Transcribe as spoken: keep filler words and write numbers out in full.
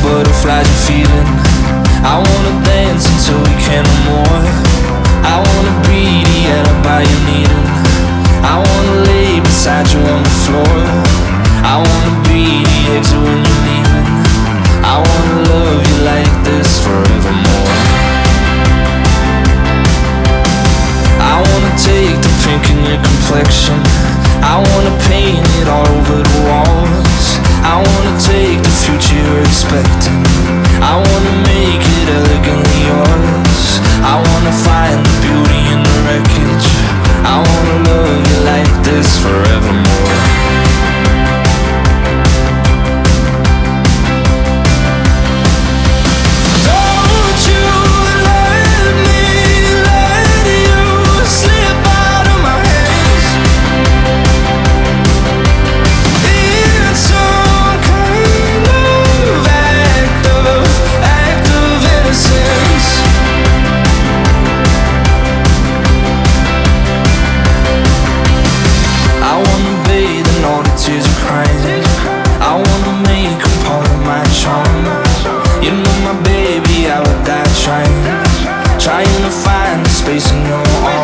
butterflies you're feeling. I wanna dance until we can't no more. I wanna be the alibi you're needing. I wanna lay beside you on the floor. I wanna be the exit when you're leaving. I wanna love you like this forevermore. I wanna take the pink in your complexion. I wanna paint it all over the walls. I wanna take the future you're expecting. I wanna make it elegantly yours. I wanna find the beauty in the wreckage. I wanna love you like this forevermore. Trying to find the space in your arms.